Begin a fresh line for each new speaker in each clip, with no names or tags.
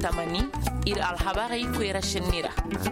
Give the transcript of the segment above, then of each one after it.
tamani ir alhabari kuira shinira.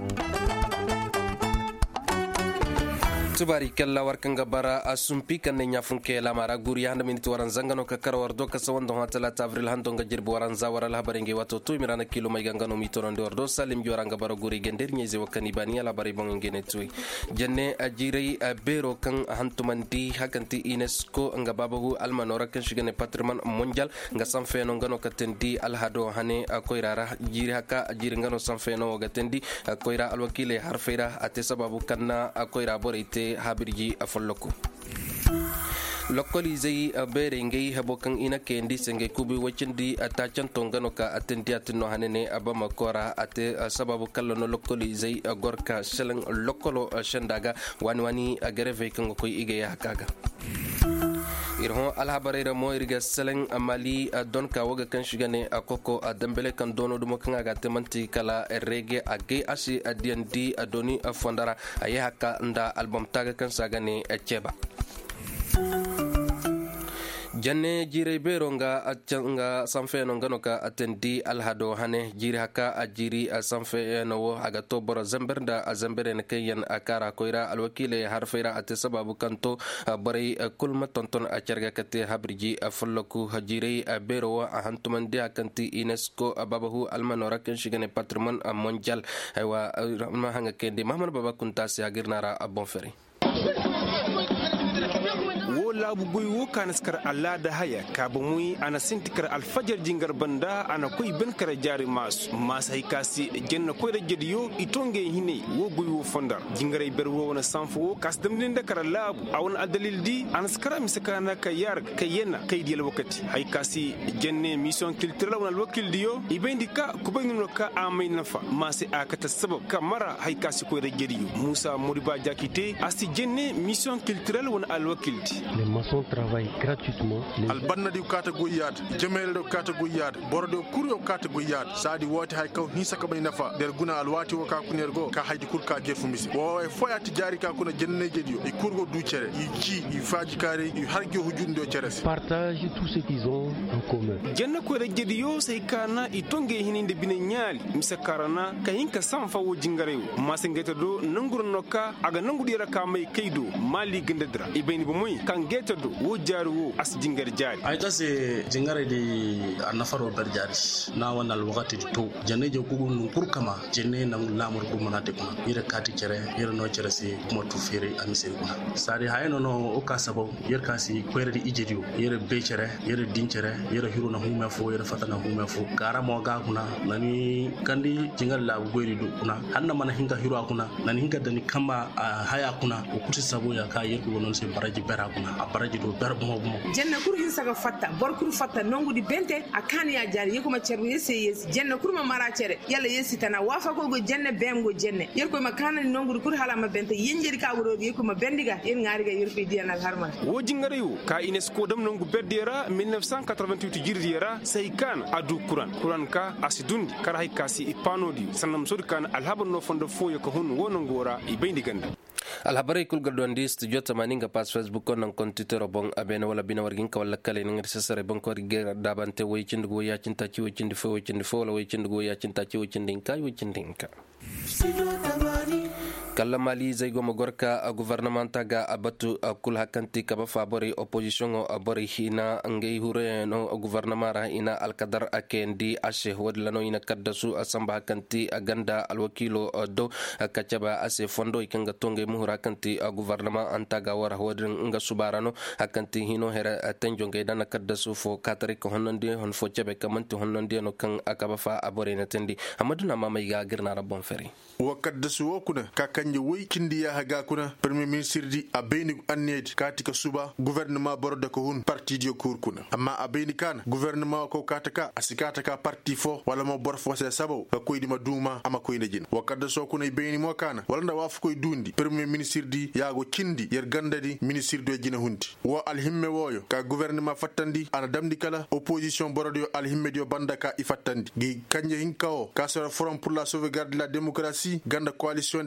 tubari kella warkanga bara asumpi kanne nyafunke la mara guri handa minit waran zangano ka karwardo ka sawando hatala avril hando nga jirbo waran zawara la habarenge wato to mirana kilo may gangano mitoronde wardo salim joranga bara guri gender nyeze wakani bani la bari bongene tuy jenne ajirei bero kan hantumanti hakanti UNESCO nga babahu almanora kan shigane patrimoine mondial nga sanfeno ngano katendi alhado hane koirara jiri haka ajiri ngano sanfeno gatendi koira alwakile harfeira ate sababu kanna koira borite habirji afolloku lokoli zai berengei habokan ina kendi senge kubi wachindi atachan tongano ka atendi atino hanene abama kora ate sababu kallono lokoli zai gorka seleng lokolo shendaga wani agareve kango koy ige hakaga irho alhabarayra mo irga seleng amali donka waga kan shigane akoko dambele kan dono dumo kan aga temanti kala rege age asi adiandi adoni fondara aye hakka nda album taga kan sagane cheba janne jire beronga atanga sanfeno nganoka atendi alhado hane jiri haka ajiri sanfeno aga to boro zamberda azambere ne kayan akara koira alwakile harfeira ate sababu kanto bare kulma tonton acerga kate habriji afalloku hajire bero ahantumande akanti UNESCO babahu almanora kan shigane patrimoine mondial aywa ma hanga kendi mahmad baba kunta si agirnara bonferi
labu goyo kanaskar Allah da haya kabumui ana sintikar alfajar jingar banda ana koi ben kara jari mas haikasi jenna koi da jediyo itonge hine wo goyo fondar jingare berwo wana sanfo kasdamnin da kara labu awon adalil di anaskara misakana kayar kayena kaydiyal wakati haikasi jenne mission culturelle wana wakil diyo ibendika kubayno ka amay nafa masi akata sabab kamara haikasi koi da jediyo Musa Moriba Jakite asi jenne mission culturelle wana alwakil di
maçons travaillent gratuitement.
Albanna di kata goyad, Jamel do kata goyad, Bordo kurio kata goyad, Sadi wati hay kaw hisa ka bay nafa der guna alwati wa ka kunergo ka haydi kur ka gerfu misi. Wo foya ti jari ka kuna jenne jediyo, e kurgo du cere, e ji, e faji kare, e harge hujundo ceres.
Partage tout ce qu'ils ont en commun.
Janna ko jediyo sai kana itonge hininde bine nyaali, misakarana ka hinka sanfa wo jingarew. Masengeta do nanguro nokka aga nangudira ka may kaydo mali gendedra. Ibeni bo moy kan do wo jaru wo as jingar jari
ay tase jingare di anafaro ber jari na wanal wakati to jenne je ko gun pour kama jenne nam lamur ko manate ko yere kati cere yere no cere si mo tu fere amise ko sari hayno no o ka sabo yere kasi ko yere di ijedio yere be cere yere din cere yere hiru na huma fo yere fatana huma fo gara mo ga kuna nani kandi jingar la goyri do kuna hanna man hinga hiru akuna nani hinga dani kama haya kuna o kuti sabo ya ka yere ko non se baraji bera kuna baraji do berbo
jenna kur hin saga fatta bor kur fatta nongu di bente akani ya jari yeko ma cerbu yes jenna kur ma mara cere yalla yesi tana wafa ko go jenne bemgo jenne yerko ma kana nongu kur hala ma bente yenjeri ka wuro yeko ma bendiga yen ngari ga yerfi diana harma
wo jingareyu ka UNESCO dam nongu beddera 1988 jirdira sai kan adu kuran ka asidundi kara hay kasi ipanodi sanam sod kan alhaban no fondo foyo ko hun wono ngora ibendi ganda
alhabari kul gadondi studio tamaninga pas Facebook on kon Twitter bon abena wala bina wargin ka wala kale ngir sesare bon ko rigge dabante way cindugo ya cinta ci way fo wala way cindugo ya cinta ci way cindinka kala mali zay go magorka gouvernementa ga abatu kul hakanti kaba favori opposition o abori hina ngey hure no gouvernement ra ina alqadar akendi ashe wadlano ina kaddasu asamba hakanti aganda alwakilo do kachaba ase fondo ikanga tonge muhura kanti gouvernement antaga wara wadin nga subarano hakanti hino hera tenjonge dana kaddasu fo katari ko hononde hon fo chebe kamanti hononde no kan akaba fa abori na tendi amaduna mama iga girna rabon feri
wakaddasu okuna kakanje woy kindi ya haga kuna premier ministre di abeni annedi katika suba gouvernement borda ko hun parti dio kurkuna amma abeni kan gouvernement ko kataka asikata ka parti fo wala mo bor fo se sabo ko yidi maduma ama ko yidin wakaddasu kuna ibeni mo kana wala nda waf ko dundi premier ministre di yago kindi yer gandadi ministre do jina hundi wo alhimme woyo ka gouvernement fattandi ana damdi kala opposition bordo alhimme dio banda ka ifattandi gi kanje hinkawo ka sera forum pour la sauvegarde de la démocratie ganda coalition des forces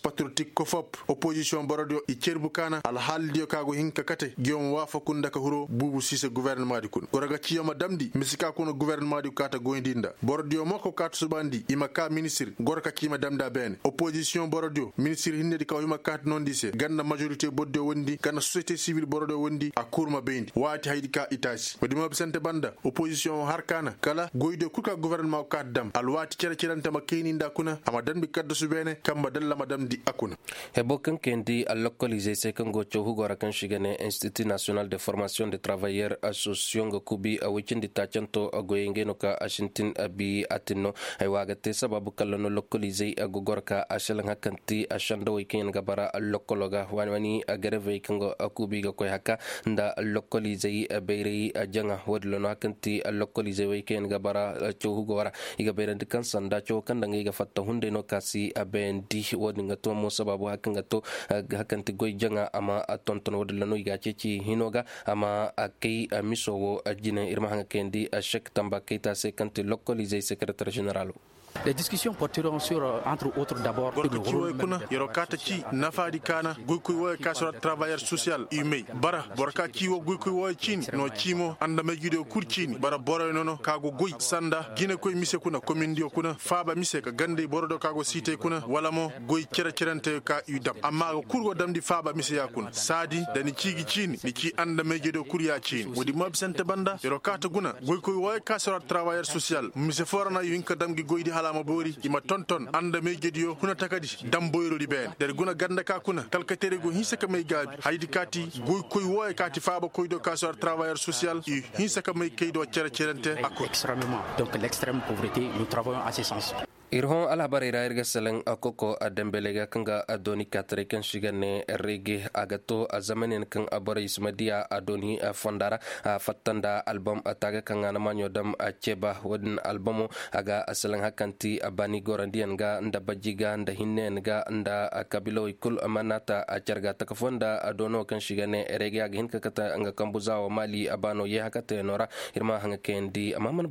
patriotique ko fop opposition borodio i cerbu kana al haldio kago hinka kate giom wafa kunda ka huro bubu sise gouvernement di kun goraga ciyama damdi misika kuno gouvernement di kata goindinda borodio moko kata subandi imaka ministre gorka cima damda ben opposition borodio ministre hinne di kaw imaka non dise ganna majorité boddo wondi ganna société civile borodio wondi a kurma bendi wati haydi ka itasi wadi mo sante banda opposition harkana kala goydo kuka gouvernement kaddam al wati cerceranta makeni nda kuna ama dambi kadda subene kamba dalla madam di akuna
hebokan kendi al localiser se kango chohu gora kan shigane Institut National de Formation des Travailleurs Association Kubi awicindi tachanto agoyenge no ka ashintin abi atino ay wagate sababu kallano localiser agogorka ashalan hakanti ashanda weekend gabara lokologa wani agareve kango akubi ga koy haka nda localiser beiri janga wodlono hakanti localiser weekend gabara chohu gora iga beirandi kan sanda cho kan dangi ga fatta hunde no kasi abendi wodinga to mo sababu hakanga to hakanti goy janga ama tonton wodlono iga ceci hinoga ama akay misowo ajine irma hanga kendi Cheikh Tamba Keita se kanti localiser secrétaire général.
Les discussions porteront sur, entre autres, d'abord
le rôle Yorokatachi, Nafadi Kana, Gukuwa, Kasra, travailleur social, Umei, Bara, Borkachi, Gukuwa, Chin, no Chimo, and the Megido Kurchin, Bara Borono, Kago Gui, Sanda, Gineko Misekuna, Komindio Kuna, Faba Miseka, Gande, Borodo Kago Site Kuna, Walamo, Gui Cherante Ka Udam, Amago Kurwa Damdi Faba Miseyakuna, Sadi, Danichi Chin, Niki and the Megido Kuriachin, with the Mob Santa Banda, Yorokata Guna, Gukuwa, Kasra, travailleur social, Miseforana, Yunkadam Gui halama bori ima tonton anda me gedio kuna takadi damboyro di ben der guna ganda ka kuna kalkatere go hinsa ka may gabi haydi kati goy koy woy kati faaba koy do kasor travailleur social i hinsa ka may kaydo cercerante
extrêmement donc l'extrême pauvreté nous travaillons à ce sens.
Irhon alhabarira irga seleng akoko adembelega kanga adoni katre kan shigane rege agato azamanen kan abore ismadia adoni fondara fatanda album ataga kanga namanyo dam cheba wadin albumo aga seleng hakanti abani gorandian ga nda bajiga nda hinnen ga nda kabilo ikul amanata ajarga takafonda adono kan shigane rege aga hinka kata anga kambuzawa mali abano ye hakate nora irma hanga kendi amaman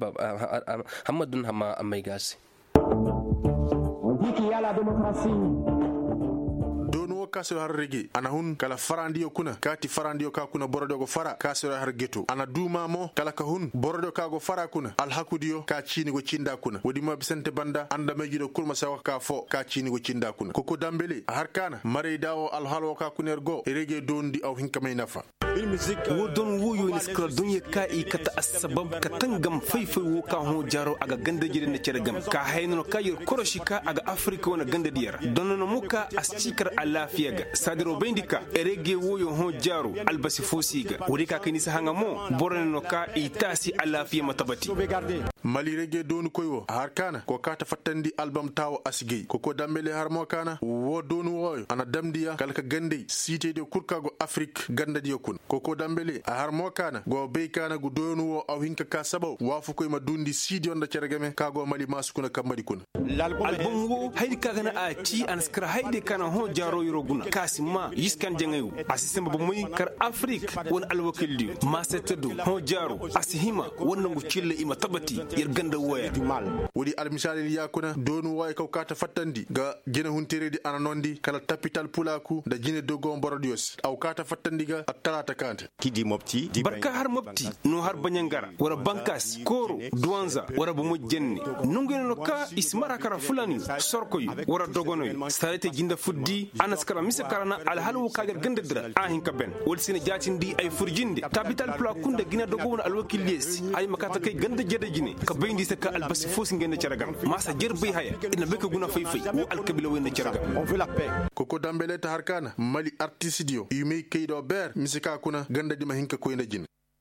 hamadun hama amaigasi.
On dit qu'il y a la démocratie.
Kasoro har rege ana hun kala farandiyo kuna kati farandiyo ka kuna borodo go fara kasoro har geto ana duma mo kala ka hun borodo ka go fara kuna al hakudiyo ka chini go cinda kuna wodi ma bisante banda anda megido kulma sawa ka fo ka chini go cinda kuna koko dambele har kana mare dawo al halwo ka kunergo rege dondi aw hinka may nafa
wodon wuyo ni skra dunya ka i kata asbab ka tangam faifai wo ka ho jaro aga ganda jire ne cergam ka hayno ka yir koroshika aga afrika wona ganda diyar donno muka ascikar alafiya ga sadiro bendika erege woyo ho jaro albasi fosiga wuri ka kanisa hanga mo borno ka itasi alafiya matabati
mali rege donu koywo har kana ko kata fattandi album tawo asgey koko dambele har mo kana wo donu woyo ana damdiya kalka gande cité de kurkago afrique ganda diyo kun koko dambele har mo kana go be kana go donu wo aw hinka ka sabaw wafu koy ma dundi sidi onda cergame kago mali masukuna kamadi kun
album wo haydi kagana a ci an skra haydi kana ho jaro yiroguna kasima yiskan jangayu asisema bomoy kar afrique won alwakildi masetedu ho jaro asihima wonno go cille ima tabati yer ganda woya
wodi almisali yakuna donu way ko kata fattandi ga jina huntere di ananondi kala capital pulaku da jine dogo borodios aw kata fattandi ga atalata kante
kidi mopti
barka har mopti no har banyangara wara bankas koro duanza wara bomo jenni nungeno ka ismara kara fulani sorkoy wara dogonoy sarete jinda fuddi anaskara misakarana alhalu kagar ganda dira ahin kaben wol sine jatindi ay furjinde capital pulaku da gina dogo won alwakilis ay makata kay ganda jeda jine ka bayndi saka albasi fosi ngene ceragan masa jerbe haya ina beka guna fayfay wo alkabila wena ceragan
on veut la paix
koko dambele ta harkana mali artisidio yumay kaydo ber misika kuna ganda dima hinka ko ina jin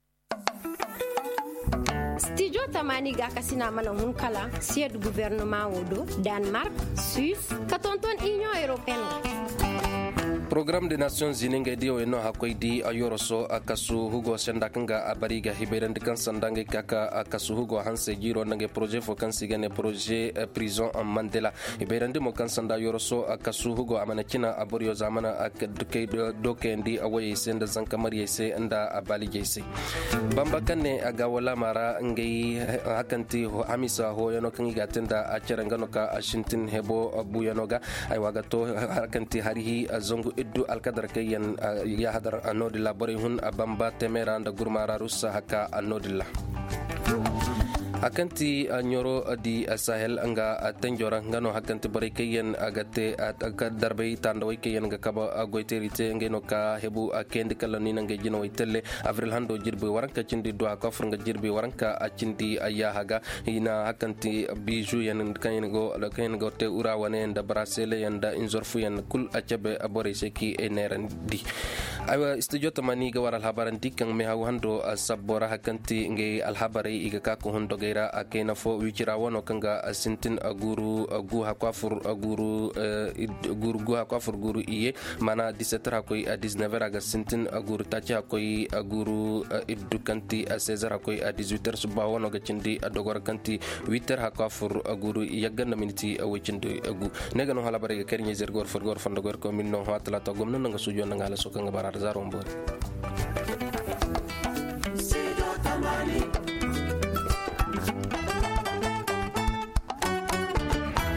studio tamani ga kasina mala hun kala sied gouvernement wodo Denmark Suisse katonton Union Européenne
Programme des Nations Unies ngai dio eno hakoi di ayoroso akasu hugo senda kanga abariga hiberan de kan sandange kaka akasu hugo hanse giro nange projet fo kan sigane projet prison en Mandela hiberan de mo kan sanda yoroso akasu hugo amana kina aborio zamana akduke doke ndi awaye senda zankamari yese anda abali jese bamba kanne agawala mara ngai hakanti ho amisa ho yono kan gatenda a cerangano ka ashintin hebo buyanoga ay wagato hakanti harihi azongu iddu alkadar kayan ya hadar anodilla bari hun abamba temera nda gurmara russa haka anodilla akanti nyoro di sahel anga tenjora ngano hakanti bari kayen agate darbe tando kayen ga kaba goiterite ngeno ka hebu akendi kala ni nange jino itelle avril hando jirbe waranka cindi do ka furga jirbe waranka cindi aya haga ina hakanti biju yan kayen go te urawane nda brasile yanda inzorfu yan kul achabe abore seki eneran di aywa studio tamani ga waral habaran dikang me hando sabora hakanti nge alhabari iga ka ko hondo gaira akena fo wichira wono kanga asintin aguru gu hakwafur aguru gu hakwafur guru iye mana 17 hakoy a 19 aga sintin aguru tachi hakoy aguru iddukanti a 16 hakoy a 18 suba wono ga cindi adogor kanti 8 hakwafur aguru yagana miniti awicindi agu nega no hala bare kernye zergor for gor fandogor ko minno hatla to gomno nga sujo nga la sokanga barar zarombor